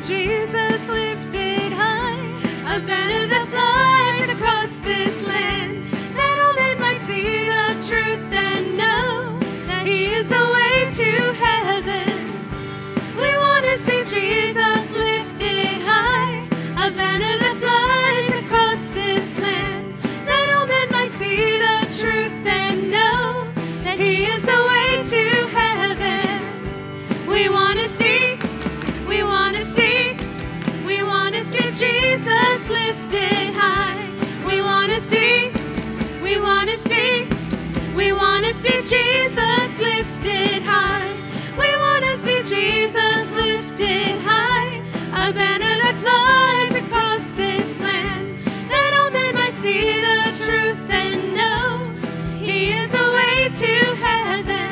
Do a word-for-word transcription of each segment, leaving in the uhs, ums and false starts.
Jesus lifted high, a banner that flies across this land, that all men might see the truth and know that He is the way to heaven. We want to see Jesus lifted high, a banner that flies across this land, that all men might see the truth and know that He is the way to heaven. We want to see, we want to see, we want to see Jesus lifted high. We want to see, we want to see, we want to see Jesus lifted high. We want to see Jesus lifted high, a banner that flies across this land, that all men might see the truth and know He is the way to heaven.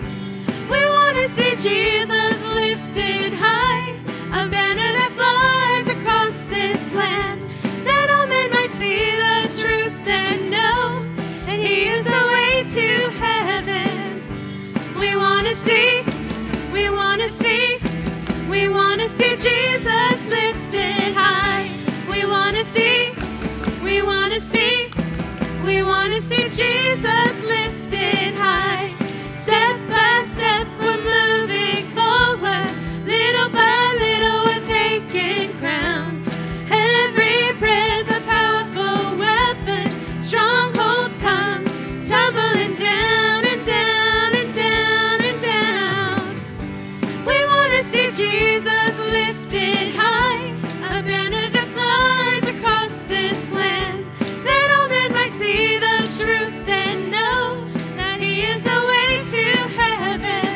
We want to see Jesus lifted high, a banner that flies across this land, that all men might see the truth and know that He is the way to heaven. We want to see, we want to see, we want to see Jesus lifted high. We want to see, we want to see, we want to see Jesus lifted high. Step by step we're moving forward, little by little we're taking ground. Every prayer's a powerful weapon, strongholds come tumbling down and down and down and down. We want to see Jesus lifted high, a banner that flies across this land, that all men might see the truth and know that He is the way to heaven.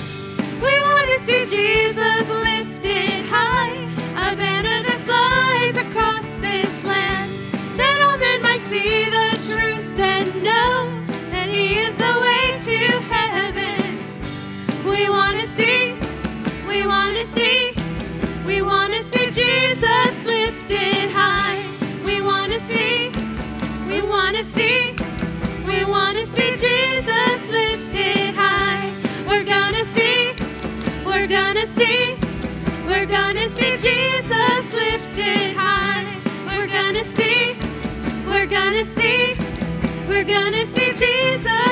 We want to see Jesus lifted high, a banner that flies across this land, that all men might see the truth and know that He is the way to heaven. We want to see, we want to see, we want to see Jesus lifted high. We want to see, we want to see, we want to see Jesus lifted high. We're gonna see, we're gonna see, we're gonna see Jesus lifted high. We're gonna see, we're gonna see, we're gonna see Jesus